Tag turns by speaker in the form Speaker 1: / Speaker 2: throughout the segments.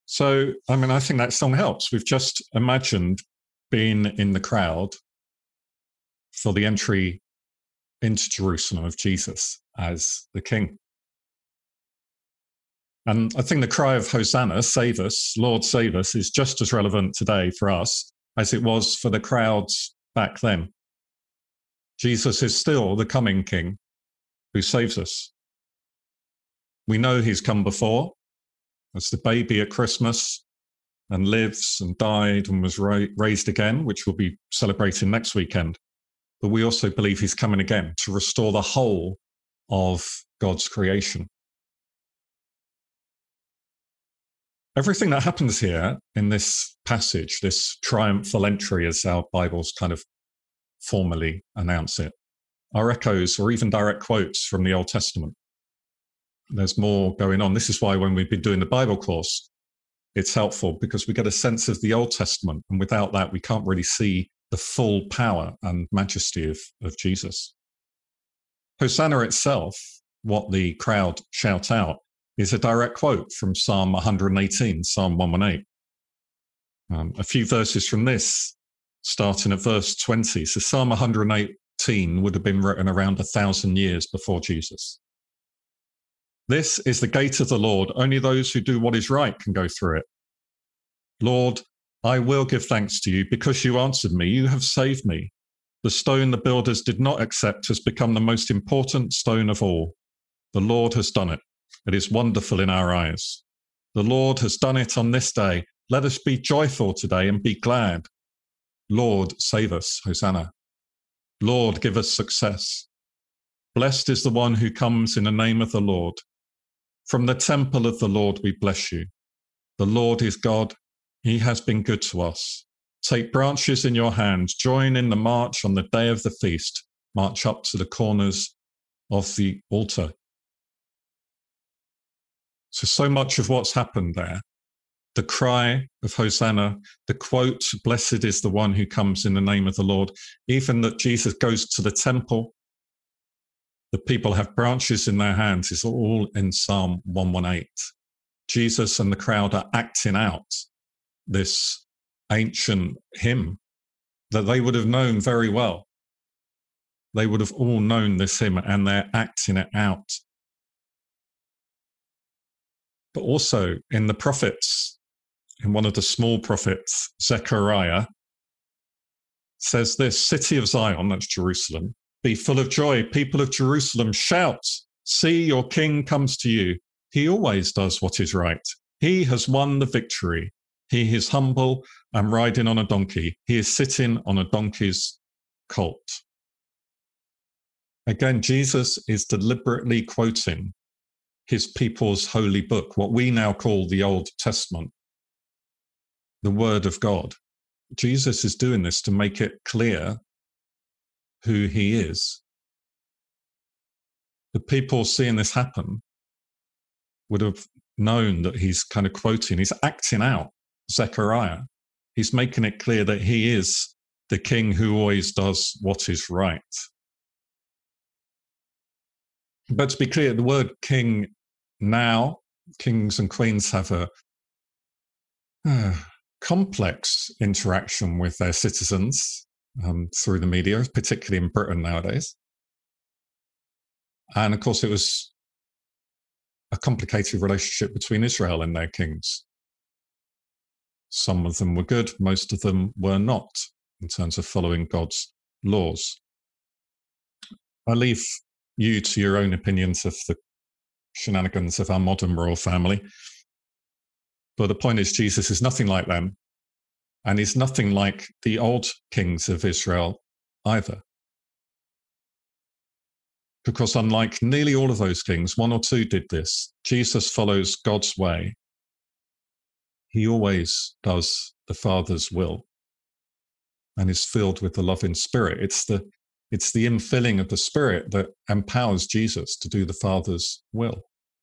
Speaker 1: So, I think that song helps. We've just imagined being in the crowd for the entry into Jerusalem of Jesus as the king. And I think the cry of Hosanna, save us, Lord, save us, is just as relevant today for us as it was for the crowds back then. Jesus is still the coming king who saves us. We know he's come before as the baby at Christmas and lives and died and was raised again, which we'll be celebrating next weekend. But we also believe he's coming again to restore the whole of God's creation. Everything that happens here in this passage, this triumphal entry, as our Bibles kind of formally announce it, are echoes or even direct quotes from the Old Testament. There's more going on. This is why when we've been doing the Bible course, it's helpful because we get a sense of the Old Testament. And without that, we can't really see the full power and majesty of Jesus. Hosanna itself, what the crowd shout out, is a direct quote from Psalm 118, Psalm 118. A few verses from this, starting at verse 20. So Psalm 118 would have been written around 1,000 years before Jesus. This is the gate of the Lord. Only those who do what is right can go through it. Lord, I will give thanks to you because you answered me. You have saved me. The stone the builders did not accept has become the most important stone of all. The Lord has done it. It is wonderful in our eyes. The Lord has done it on this day. Let us be joyful today and be glad. Lord, save us. Hosanna. Lord, give us success. Blessed is the one who comes in the name of the Lord. From the temple of the Lord we bless you. The Lord is God. He has been good to us. Take branches in your hands. Join in the march on the day of the feast. March up to the corners of the altar. So much of what's happened there, the cry of Hosanna, the quote, blessed is the one who comes in the name of the Lord, even that Jesus goes to the temple, the people have branches in their hands, is all in Psalm 118. Jesus and the crowd are acting out this ancient hymn that they would have known very well. They would have all known this hymn and they're acting it out. But also in the prophets, in one of the small prophets, Zechariah, says this, city of Zion, that's Jerusalem, be full of joy, people of Jerusalem, shout, see your king comes to you. He always does what is right. He has won the victory. He is humble and riding on a donkey. He is sitting on a donkey's colt. Again, Jesus is deliberately quoting his people's holy book, what we now call the Old Testament, the Word of God. Jesus is doing this to make it clear who he is. The people seeing this happen would have known that he's kind of quoting, he's acting out Zechariah. He's making it clear that he is the king who always does what is right. But to be clear, the word king now, kings and queens have a complex interaction with their citizens through the media, particularly in Britain nowadays. And of course, it was a complicated relationship between Israel and their kings. Some of them were good, most of them were not, in terms of following God's laws. I leave you to your own opinions of the shenanigans of our modern royal family. But the point is, Jesus is nothing like them, and he's nothing like the old kings of Israel either. Because unlike nearly all of those kings, one or two did this. Jesus follows God's way. He always does the Father's will and is filled with the loving Spirit. It's the infilling of the Spirit that empowers Jesus to do the Father's will.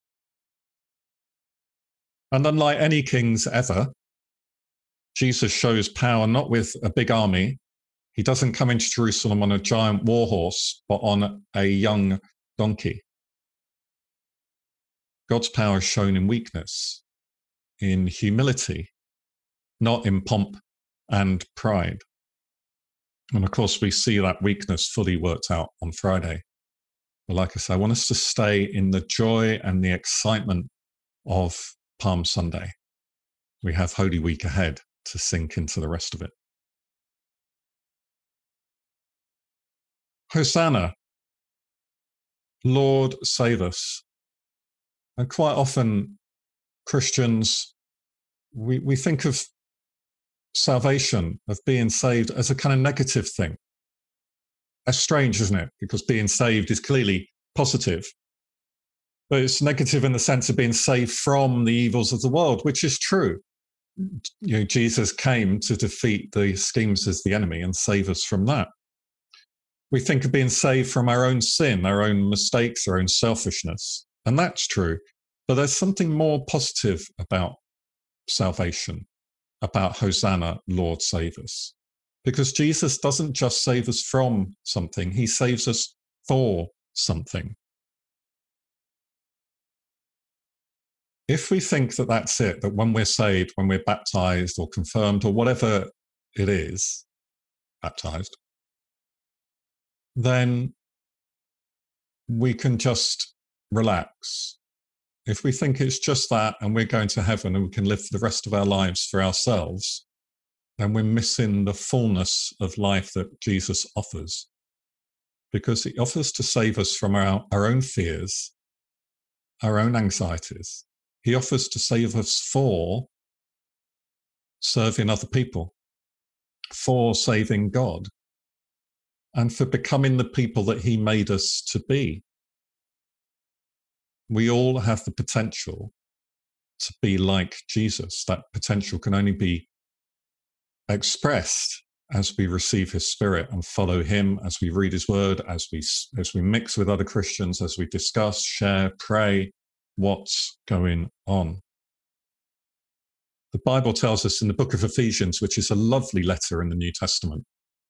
Speaker 1: And unlike any kings ever, Jesus shows power not with a big army. He doesn't come into Jerusalem on a giant war horse, but on a young donkey. God's power is shown in weakness, in humility, not in pomp and pride. And of course, we see that weakness fully worked out on Friday. But like I say, I want us to stay in the joy and the excitement of Palm Sunday. We have Holy Week ahead to sink into the rest of it. Hosanna, Lord, save us. And quite often, Christians, we think of salvation, of being saved, as a kind of negative thing. That's strange, isn't it? Because being saved is clearly positive. But it's negative in the sense of being saved from the evils of the world, which is true. You know, Jesus came to defeat the schemes of the enemy and save us from that. We think of being saved from our own sin, our own mistakes, our own selfishness. And that's true. But there's something more positive about salvation, about Hosanna, Lord, save us. Because Jesus doesn't just save us from something, he saves us for something. If we think that that's it, that when we're saved, when we're baptized or confirmed or whatever it is, baptized, then we can just relax. If we think it's just that and we're going to heaven and we can live the rest of our lives for ourselves, then we're missing the fullness of life that Jesus offers. Because he offers to save us from our own fears, our own anxieties. He offers to save us for serving other people, for saving God, and for becoming the people that he made us to be. We all have the potential to be like Jesus. That potential can only be expressed as we receive his spirit and follow him, as we read his word, as we mix with other Christians, as we discuss, share, pray what's going on. The Bible tells us in the book of Ephesians, which is a lovely letter in the New Testament,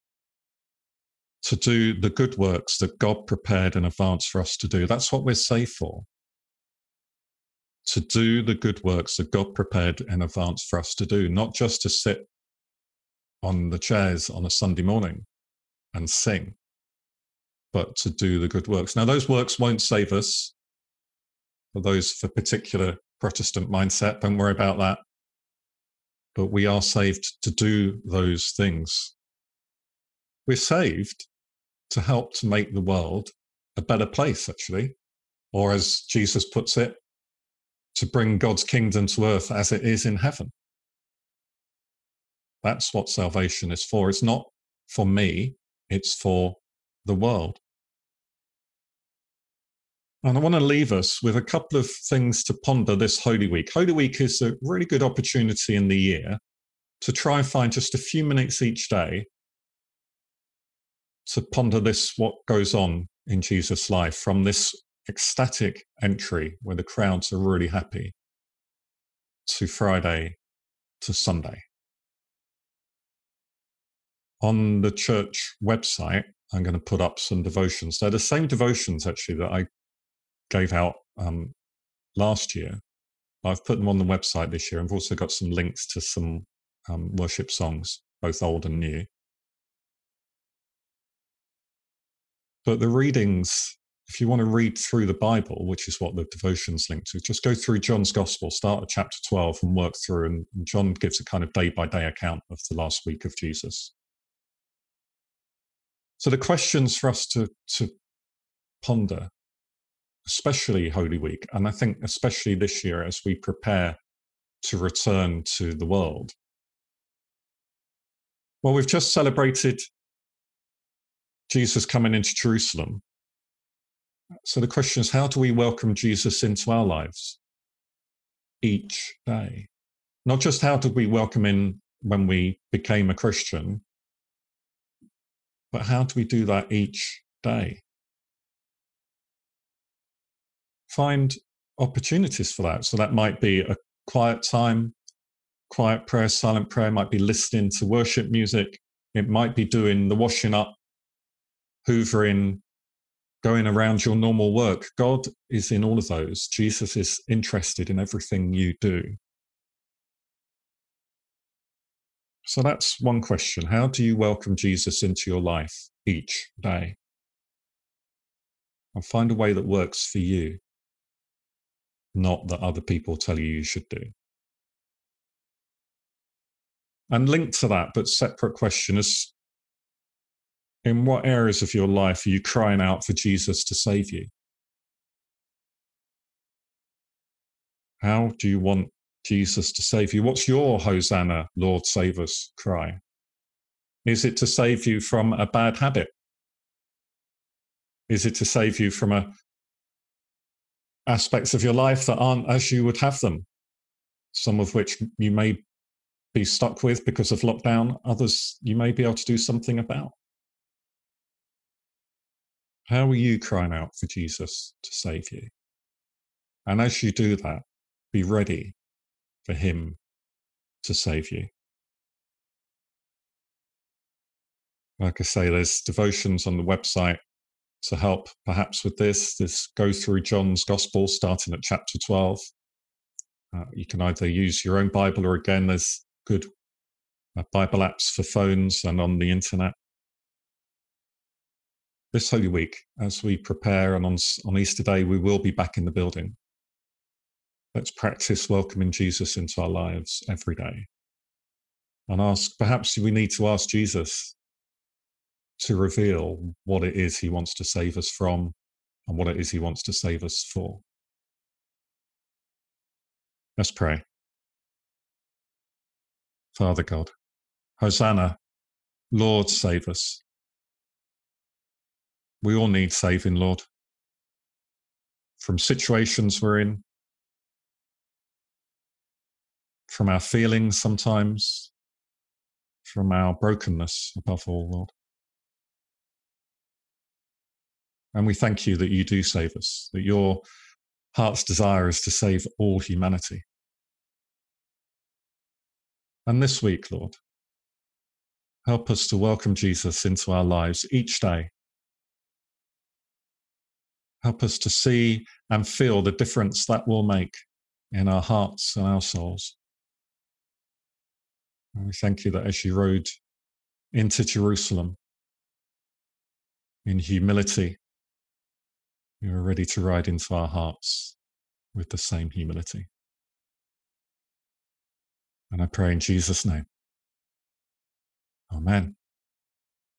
Speaker 1: to do the good works that God prepared in advance for us to do. That's what we're saved for. To do the good works that God prepared in advance for us to do, not just to sit on the chairs on a Sunday morning and sing, but to do the good works. Now, those works won't save us. For those for particular Protestant mindset, don't worry about that. But we are saved to do those things. We're saved to help to make the world a better place, actually. Or as Jesus puts it, to bring God's kingdom to earth as it is in heaven. That's what salvation is for. It's not for me, it's for the world. And I want to leave us with a couple of things to ponder this Holy Week. Holy Week is a really good opportunity in the year to try and find just a few minutes each day to ponder this, what goes on in Jesus' life, from this ecstatic entry where the crowds are really happy to Friday to Sunday. On the church website, I'm going to put up some devotions. They're the same devotions, actually, that I gave out last year. I've put them on the website this year. I've also got some links to some worship songs, both old and new. But the readings, if you want to read through the Bible, which is what the devotions link to, just go through John's Gospel, start at chapter 12 and work through. And John gives a kind of day-by-day account of the last week of Jesus. So the questions for us to ponder, especially Holy Week, and I think especially this year as we prepare to return to the world. Well, we've just celebrated Jesus coming into Jerusalem. So the question is, how do we welcome Jesus into our lives each day? Not just how did we welcome him when we became a Christian, but how do we do that each day? Find opportunities for that. So that might be a quiet time, quiet prayer, silent prayer, might be listening to worship music. It might be doing the washing up, hoovering, going around your normal work. God is in all of those. Jesus is interested in everything you do. So that's one question. How do you welcome Jesus into your life each day? And find a way that works for you, not that other people tell you should do. And linked to that, but separate question is, in what areas of your life are you crying out for Jesus to save you? How do you want Jesus to save you? What's your Hosanna, Lord, save us cry? Is it to save you from a bad habit? Is it to save you from aspects of your life that aren't as you would have them? Some of which you may be stuck with because of lockdown, others you may be able to do something about. How are you crying out for Jesus to save you? And as you do that, be ready for him to save you. Like I say, there's devotions on the website to help perhaps with this. This goes through John's Gospel, starting at chapter 12. You can either use your own Bible, or again, there's good Bible apps for phones and on the internet. This Holy Week, as we prepare, and on Easter Day, we will be back in the building. Let's practice welcoming Jesus into our lives every day. And perhaps we need to ask Jesus to reveal what it is he wants to save us from and what it is he wants to save us for. Let's pray. Father God, Hosanna, Lord, save us. We all need saving, Lord, from situations we're in, from our feelings sometimes, from our brokenness above all, Lord. And we thank you that you do save us, that your heart's desire is to save all humanity. And this week, Lord, help us to welcome Jesus into our lives each day. Help us to see and feel the difference that will make in our hearts and our souls. And we thank you that as you rode into Jerusalem in humility, you are ready to ride into our hearts with the same humility. And I pray in Jesus' name. Amen.